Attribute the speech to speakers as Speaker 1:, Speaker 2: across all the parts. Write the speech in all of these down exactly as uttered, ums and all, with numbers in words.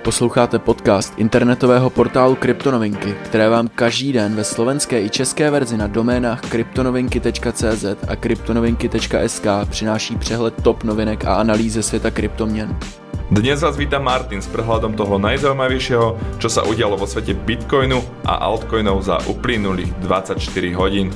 Speaker 1: Posloucháte podcast internetového portálu Kryptonovinky, které vám každý den ve slovenské i české verzi na doménách kryptonovinky tečka cé zet a kryptonovinky tečka es ká přináší přehled top novinek a analýzy ze světa kryptoměn.
Speaker 2: Dnes vás víta Martin s prehľadom toho najzaujímavejšieho, čo sa udialo vo svete Bitcoinu a altcoinov za uplynulých dvadsaťštyri hodín.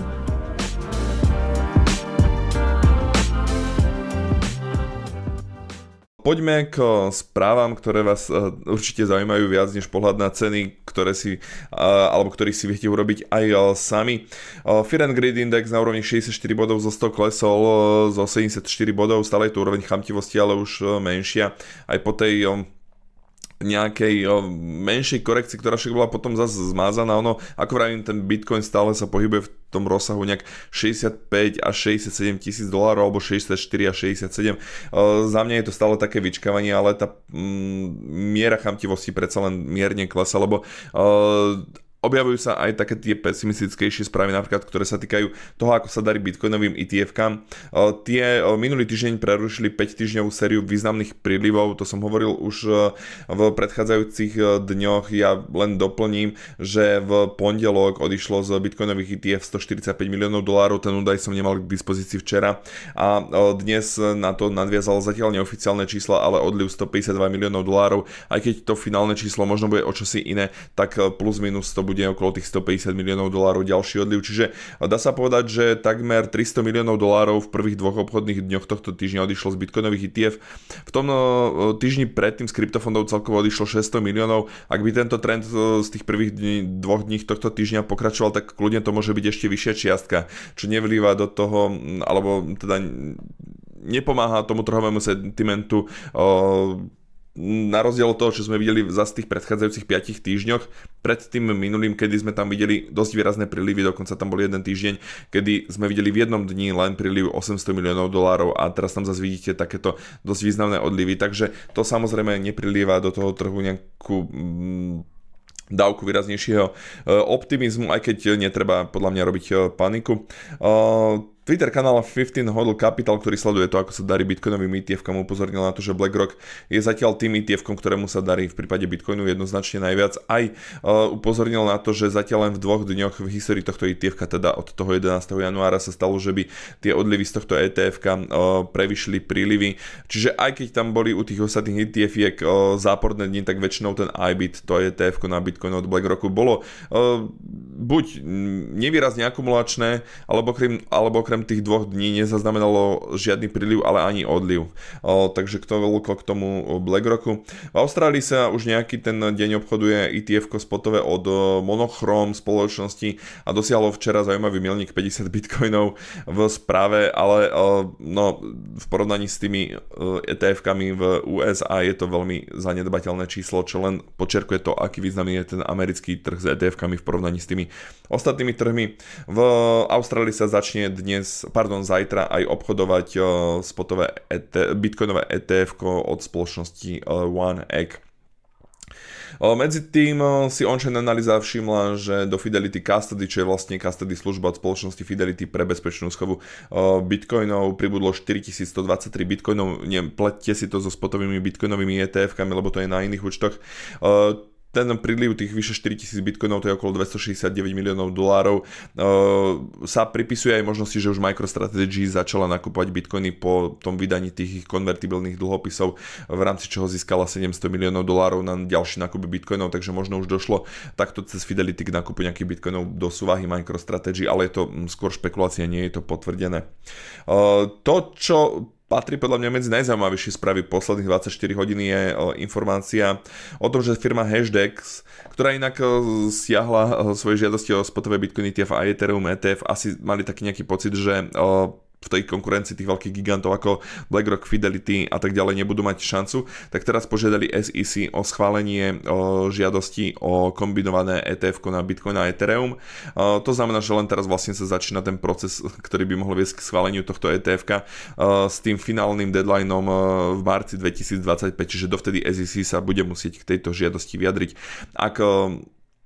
Speaker 2: Poďme k správam, ktoré vás určite zaujímajú viac než pohľad na ceny, ktoré si, alebo ktorých si viete urobiť aj sami. Fear and Greed Index na úrovni šesťdesiatštyri bodov zo sto klesol zo sedemdesiatštyri bodov, stále je to úroveň chamtivosti, ale už menšia. Aj po tej nejakej menšej korekcii, ktorá však bola potom zase zmázaná. Ono, ako vravím, ten Bitcoin stále sa pohybuje v tom rozsahu nejak šesťdesiatpäť až šesťdesiatsedem tisíc dolárov alebo šesťdesiatštyri až šesťdesiatsedem. Za mňa je to stále také vyčkávanie, ale tá mm, miera chamtivosti predsa len mierne klesa, lebo uh, objavujú sa aj také tie pesimistickejšie správy, napríklad, ktoré sa týkajú toho, ako sa darí bitcoinovým í tí efkám. Tie minulý týždeň prerušili päť týždňovú sériu významných prílivov, to som hovoril už v predchádzajúcich dňoch. Ja len doplním, že v pondelok odišlo z bitcoinových í tí ef stoštyridsaťpäť miliónov dolárov, ten údaj som nemal k dispozícii včera a dnes na to nadviazalo zatiaľ neoficiálne čísla, ale odliv stopäťdesiatdva miliónov dolárov. Aj keď to finálne číslo možno bude o čosi iné, tak plus minus to bude okolo tých stopäťdesiat miliónov dolárov ďalší odliv, čiže dá sa povedať, že takmer tristo miliónov dolárov v prvých dvoch obchodných dňoch tohto týždňa odišlo z bitcoinových í tí ef. V tom týždni predtým z kryptofondov celkovo odišlo šesťsto miliónov. Ak by tento trend z tých prvých dní, dvoch dní tohto týždňa pokračoval, tak kľudne to môže byť ešte vyššia čiastka, čo nevlíva do toho, alebo teda nepomáha tomu trhovému sentimentu, na rozdiel od toho, čo sme videli za tých predchádzajúcich piatich týždňoch, pred tým minulým, kedy sme tam videli dosť výrazné prílivy, dokonca tam bol jeden týždeň, kedy sme videli v jednom dni len príliv osemsto miliónov dolárov a teraz tam zase vidíte takéto dosť významné odlivy, takže to samozrejme neprilíva do toho trhu nejakú mm, dávku výraznejšieho optimizmu, aj keď netreba podľa mňa robiť paniku. Twitter kanál pätnásť Hodl Capital, ktorý sleduje to, ako sa darí bitcoinovým í tí efkám, upozornil na to, že BlackRock je zatiaľ tým í tí efkom, ktorému sa darí v prípade Bitcoinu jednoznačne najviac. Aj uh, upozornil na to, že zatiaľ len v dvoch dňoch v histórii tohto í tí efka, teda od toho jedenásteho januára sa stalo, že by tie odlivy z tohto é té efka uh, prevyšli prílivy. Čiže aj keď tam boli u tých ostatných í tí efiek uh, záporné dni, tak väčšinou ten í bé í té, to é té efko na Bitcoin od BlackRocku, bolo uh, buď nevýrazne akumulačné, alebo okrem, alebo okrem tých dvoch dní nezaznamenalo žiadny príliv, ale ani odliv. O, takže kto veľko k tomu BlackRocku. V Austrálii sa už nejaký ten deň obchoduje í tí efko spotové od Monochrome spoločnosti a dosiahlo včera zaujímavý milník päťdesiat bitcoinov v správe, ale no, v porovnaní s tými é té efkami v ú es á je to veľmi zanedbateľné číslo, čo len podčiarkuje to, aký významný je ten americký trh s é té efkami v porovnaní s tými ostatnými trhmi. V Austrálii sa začne dnes pardon, zajtra aj obchodovať uh, spotové é té, bitcoinové é té efko od spoločnosti uh, one egg. Uh, medzi tým uh, si on-chain analýza všimla, že do Fidelity Custody, čo je vlastne custody služba od spoločnosti Fidelity pre bezpečnú schovu uh, bitcoinov, pribudlo štyritisícstodvadsaťtri bitcoinov. Nepleťte si to so spotovými bitcoinovými é té efkami, lebo to je na iných účtoch. Uh, Ten príliv tých vyše štyritisíc bitcoinov, to je okolo dvestošesťdesiatdeväť miliónov dolárov, sa pripisuje aj možnosti, že už MicroStrategy začala nakupovať bitcoiny po tom vydaní tých konvertibilných dlhopisov, v rámci čoho získala sedemsto miliónov dolárov na ďalší nákup bitcoinov, takže možno už došlo takto cez Fidelity k nákupu nejakých bitcoinov do súvahy MicroStrategy, ale je to skôr špekulácia, nie je to potvrdené. To, čo patrí podľa mňa medzi najzaujímavejšie správy posledných dvadsaťštyri hodín je informácia o tom, že firma Hashdex, ktorá inak stiahla svoje žiadosti o spotové Bitcoin í tí ef a Ethereum é té ef, asi mali taký nejaký pocit, že v tej konkurencii tých veľkých gigantov ako BlackRock, Fidelity a tak ďalej nebudú mať šancu, tak teraz požiadali es í cé o schválenie o žiadosti o kombinované é té efko na Bitcoin a Ethereum. O, to znamená, že len teraz vlastne sa začína ten proces, ktorý by mohol viesť k schváleniu tohto é té efka o, s tým finálnym deadlineom v marci dvetisícdvadsaťpäť, čiže dovtedy es í cé sa bude musieť k tejto žiadosti vyjadriť. Ak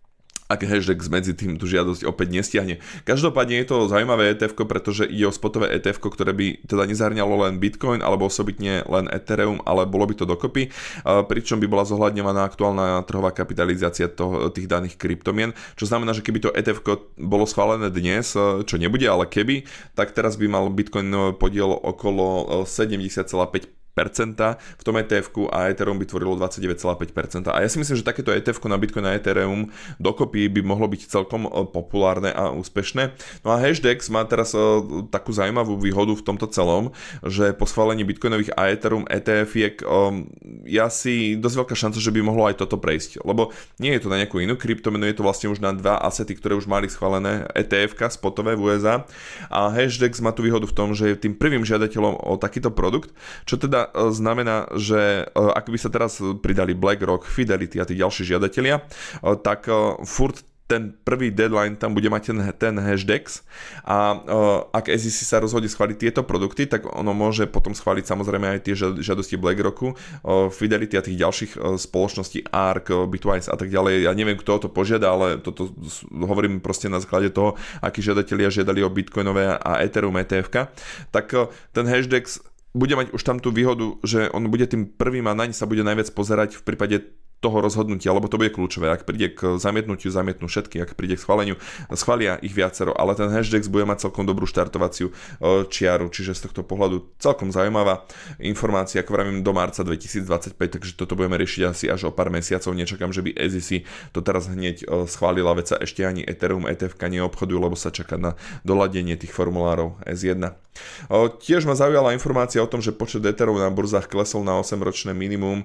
Speaker 2: ak Hashdex medzi tým tú žiadosť opäť nestiahne. Každopádne je to zaujímavé é té ef, pretože ide o spotové é té ef, ktoré by teda nezahrňalo len Bitcoin alebo osobitne len Ethereum, ale bolo by to dokopy, pričom by bola zohľadňovaná aktuálna trhová kapitalizácia toho, tých daných kryptomien, čo znamená, že keby to é té ef bolo schválené dnes, čo nebude, ale keby, tak teraz by mal Bitcoin podiel okolo sedemdesiat celá päť percenta v tom é té efku a Ethereum by tvorilo dvadsaťdeväť celá päť percenta. A ja si myslím, že takéto é té efko na Bitcoin a Ethereum dokopy by mohlo byť celkom populárne a úspešné. No a Hashdex má teraz takú zaujímavú výhodu v tomto celom, že po schválení Bitcoinových a Ethereum é té efiek je asi dosť veľká šanca, že by mohlo aj toto prejsť. Lebo nie je to na nejakú inú kryptomenu, je to vlastne už na dva asety, ktoré už mali schválené é té efka spotové v ú es á. A Hashdex má tú výhodu v tom, že je tým prvým žiadateľom o takýto produkt, čo teda znamená, že ak by sa teraz pridali BlackRock, Fidelity a tí ďalší žiadatelia, tak furt ten prvý deadline tam bude mať ten, ten Hashdex a ak es í cé sa rozhodne schváliť tieto produkty, tak ono môže potom schváliť samozrejme aj tie žiadosti BlackRocku, Fidelity a tých ďalších spoločností Ark, Bitwise a tak ďalej. Ja neviem, kto to požiada, ale toto hovorím proste na základe toho, akí žiadatelia žiadali o Bitcoinové a Ethereum é té efka. Tak ten Hashdex bude mať už tam tú výhodu, že on bude tým prvým a naň sa bude najviac pozerať v prípade toho rozhodnutia, lebo to bude kľúčové. Ak príde k zamietnutiu, zamietnú všetky, ak príde k schváleniu, schvália ich viacero, ale ten Hashdex bude mať celkom dobrú štartovaciu čiaru, čiže z tohto pohľadu celkom zaujímavá informácia, ako vravím, do marca dvetisícdvadsaťpäť, takže toto budeme riešiť asi až o pár mesiacov. Nečakám, že by es í cé to teraz hneď schválila, veď sa ešte ani Ethereum é té efka neobchodujú, lebo sa čaká na doladenie tých formulárov es jeden. Tiež ma zaujala informácia o tom, že počet Ethereum na burzách klesol na osemročné minimum.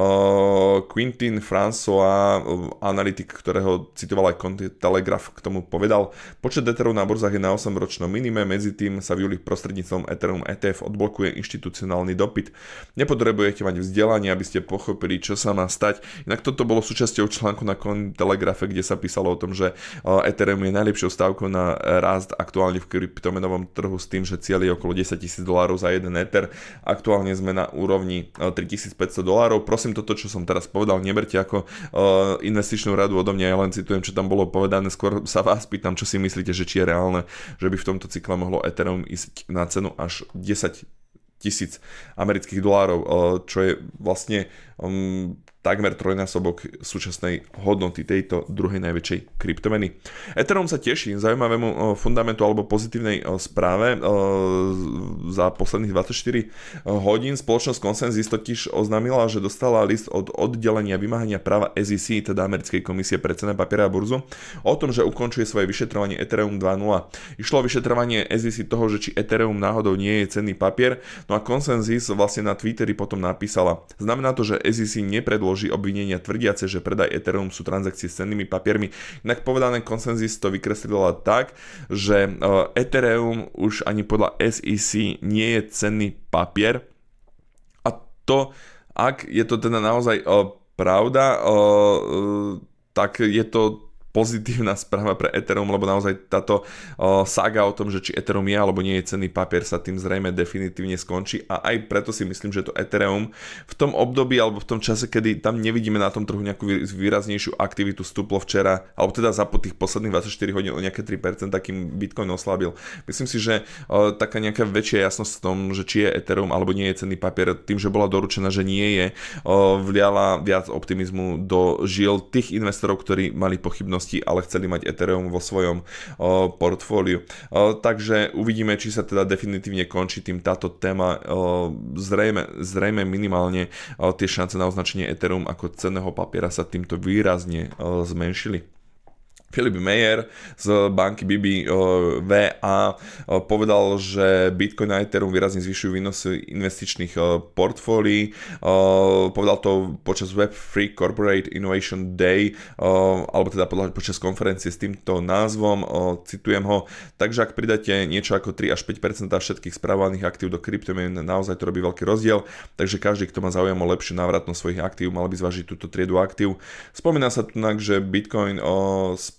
Speaker 2: Quentin François, analytik, ktorého citoval aj Telegraph, k tomu povedal: počet Ethereum na burzách je na osemročnom minime, medzi tým sa v júli prostredníctvom Ethereum é té ef odblokuje inštitucionálny dopyt. Nepotrebujete mať vzdelanie, aby ste pochopili, čo sa má stať. Inak toto bolo súčasťou článku na Telegrafe, kde sa písalo o tom, že Ethereum je najlepšou stávkou na rast aktuálne v kryptomenovom trhu s tým, že cieľ je okolo desaťtisíc dolárov za jeden Ether. Aktuálne sme na úrovni tritisícpäťsto dolárov. Prosím, toto, čo som teraz povedal, neberte ako uh, investičnú radu odo mňa, ja len citujem, čo tam bolo povedané, skôr sa vás pýtam, čo si myslíte, že či je reálne, že by v tomto cykle mohlo Ethereum ísť na cenu až desať tisíc amerických dolárov, uh, čo je vlastne um, takmer trojnásobok súčasnej hodnoty tejto druhej najväčšej kryptomeny. Ethereum sa teší zaujímavému fundamentu alebo pozitívnej správe. Za posledných dvadsaťštyri hodín spoločnosť Consensus totiž oznámila, že dostala list od oddelenia vymáhania práva es í cé, teda Americkej komisie pre cenné papiere a burzu, o tom, že ukončuje svoje vyšetrovanie Ethereum dva bodka nula. Išlo o vyšetrovanie es í cé toho, že či Ethereum náhodou nie je cenný papier, no a Consensus vlastne na Twitteri potom napísala: znamená to, že es í cé nepredloží obvinenia tvrdiace, že predaj Ethereum sú transakcie s cennými papiermi. Inak povedané, Consensus to vykreslila tak, že Ethereum už ani podľa es í cé nie je cenný papier. A to, ak je to teda naozaj pravda, tak je to pozitívna správa pre Ethereum, lebo naozaj táto uh, saga o tom, že či Ethereum je alebo nie je cenný papier, sa tým zrejme definitívne skončí a aj preto si myslím, že to Ethereum v tom období alebo v tom čase, kedy tam nevidíme na tom trhu nejakú výraznejšiu aktivitu, stúplo včera, alebo teda za po tých posledných dvadsaťštyri hodín o nejaké tri percentá, kým Bitcoin oslabil. Myslím si, že uh, taká nejaká väčšia jasnosť v tom, že či je Ethereum alebo nie je cenný papier, tým, že bola doručená, že nie je, uh, vliala viac optimizmu do žil tých investorov, ktorí mali pochybnosti, ale chceli mať Ethereum vo svojom o, portfóliu. O, takže uvidíme, či sa teda definitívne končí tým táto téma. O, zrejme, zrejme minimálne o, tie šance na označenie Ethereum ako cenného papiera sa týmto výrazne o, zmenšili. Philip Mayer z banky bé bé vé á povedal, že Bitcoin a Ethereum výrazne zvyšujú výnosy investičných portfólií. Povedal to počas Web Free Corporate Innovation Day, alebo teda počas konferencie s týmto názvom. Citujem ho: takže ak pridáte niečo ako tri až päť percent všetkých spravovaných aktív do kryptomien, naozaj to robí veľký rozdiel. Takže každý, kto má záujem o lepšiu návratnosť svojich aktív, mal by zvážiť túto triedu aktív. Spomína sa tu, že Bitcoin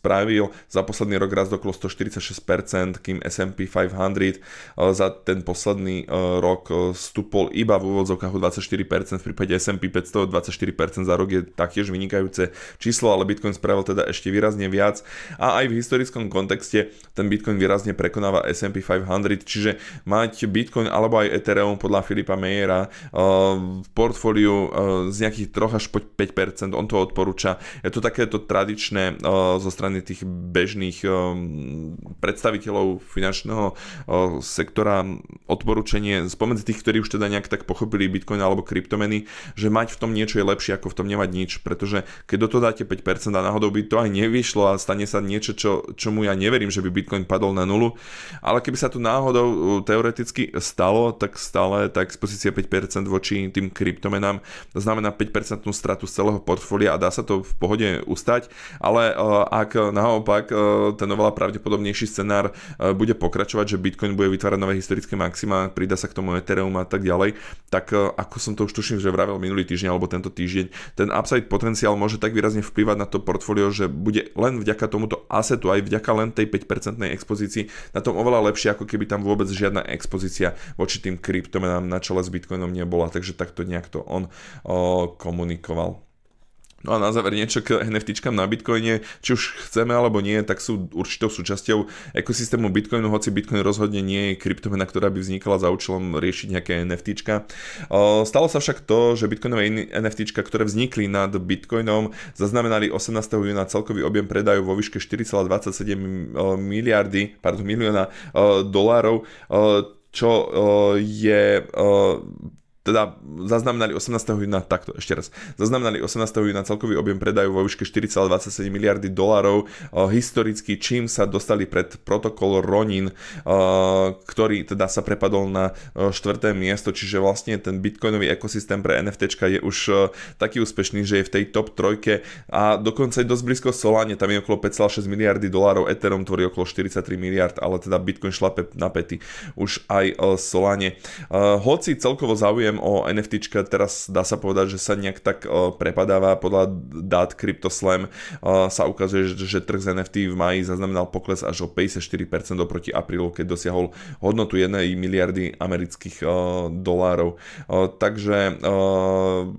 Speaker 2: spravil za posledný rok rast okolo stoštyridsaťšesť percent, kým es and pí päťsto za ten posledný rok stúpol iba v úvodzovkách o dvadsaťštyri percent, v prípade es and pí päťsto dvadsaťštyri percent za rok je taktiež vynikajúce číslo, ale Bitcoin spravil teda ešte výrazne viac a aj v historickom kontexte ten Bitcoin výrazne prekonáva es and pí päťsto, čiže mať Bitcoin alebo aj Ethereum podľa Filipa Mayera v portfóliu z nejakých tri až päť percent, on to odporúča. Je to takéto tradičné zo strany tých bežných predstaviteľov finančného sektora odporúčanie spomedzi tých, ktorí už teda nejak tak pochopili Bitcoin alebo kryptomeny, že mať v tom niečo je lepšie ako v tom nemať nič, pretože keď do toho dáte päť percent a náhodou by to aj nevyšlo a stane sa niečo, čo, čomu ja neverím, že by Bitcoin padol na nulu, ale keby sa tu náhodou teoreticky stalo, tak stále tá expozícia päť percent voči tým kryptomenám znamená päť percent stratu z celého portfólia a dá sa to v pohode ustať, ale ak naopak ten oveľa pravdepodobnejší scenár bude pokračovať, že Bitcoin bude vytvárať nové historické maxima, pridá sa k tomu Ethereum a tak ďalej, tak ako som to už tuším, že vravel minulý týždeň alebo tento týždeň, ten upside potenciál môže tak výrazne vplyvať na to portfólio, že bude len vďaka tomuto asetu, aj vďaka len tej päť percentnej expozícii na tom oveľa lepšie, ako keby tam vôbec žiadna expozícia voči tým kryptomenám na čele s Bitcoinom nebola, takže takto nejak to on o, komunikoval. No a na záver niečo k NFTčkám na Bitcoine, či už chceme alebo nie, tak sú určitou súčasťou ekosystému Bitcoinu, hoci Bitcoin rozhodne nie je kryptomena, ktorá by vznikala za účelom riešiť nejaké NFTčka. Stalo sa však to, že Bitcoinové NFTčka, ktoré vznikli nad Bitcoinom, zaznamenali osemnásteho júna celkový objem predajov vo výške štyri celé dvadsaťsedem miliardy, pardon, milióna dolárov, čo je... teda zaznamenali osemnásteho júna, takto ešte raz, zaznamenali osemnásteho júna celkový objem predajov vo výške štyri celé dvadsaťsedem miliardy dolárov, historicky, čím sa dostali pred protokol Ronin, ktorý teda sa prepadol na štvrté miesto, čiže vlastne ten bitcoinový ekosystém pre NFTčka je už taký úspešný, že je v tej top trojke a dokonca je dosť blízko Solane, tam je okolo päť celé šesť miliardy dolárov, Ethereum tvorí okolo štyridsaťtri miliard, ale teda Bitcoin šlape na päty už aj Solane. Hoci celkovo záujem o NFTčka teraz dá sa povedať, že sa nejak tak uh, prepadáva. Podľa dát CryptoSlam uh, sa ukazuje, že, že trh z en ef tí v máji zaznamenal pokles až o päťdesiatštyri percent oproti aprílu, keď dosiahol hodnotu jednej miliardy amerických uh, dolárov. Uh, takže uh,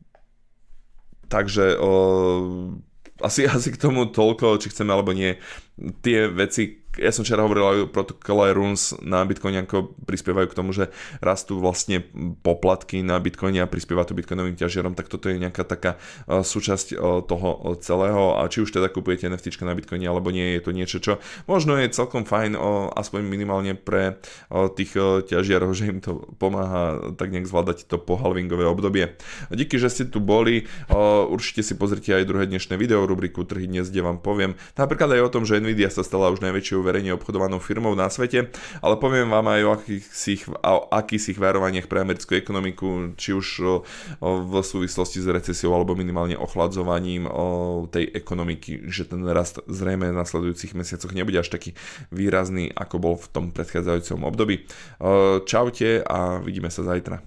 Speaker 2: takže uh, asi, asi k tomu toľko, či chceme alebo nie. Tie veci, ja som včera hovoril aj o protokole Runes na Bitcoine, ako prispievajú k tomu, že rastú vlastne poplatky na Bitcoine a prispieva to bitcoinovým ťažiarom, tak toto je nejaká taká súčasť toho celého a či už teda kupujete NFTčka na Bitcoine alebo nie, je to niečo, čo možno je celkom fajn, aspoň minimálne pre tých ťažiarov, že im to pomáha tak nejak zvládať to pohalvingové obdobie. Díky, že ste tu boli, určite si pozrite aj druhé dnešné video, rubriku Trhy dnes, kde vám poviem napríklad aj o tom, že Nvidia sa stala už najväčšou verejne obchodovanou firmou na svete, ale poviem vám aj o akýchsi, o akýchsi varovaniach pre americkú ekonomiku, či už o, o, v súvislosti s recesiou alebo minimálne ochladzovaním o, tej ekonomiky, že ten rast zrejme v nasledujúcich mesiacoch nebude až taký výrazný, ako bol v tom predchádzajúcom období. O, čaute a vidíme sa zajtra.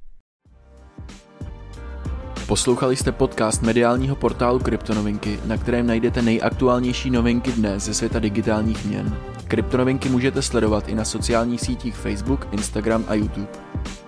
Speaker 1: Poslouchali jste podcast mediálního portálu Kryptonovinky, na kterém najdete nejaktuálnější novinky dne ze světa digitálních měn. Kryptonovinky můžete sledovat i na sociálních sítích Facebook, Instagram a YouTube.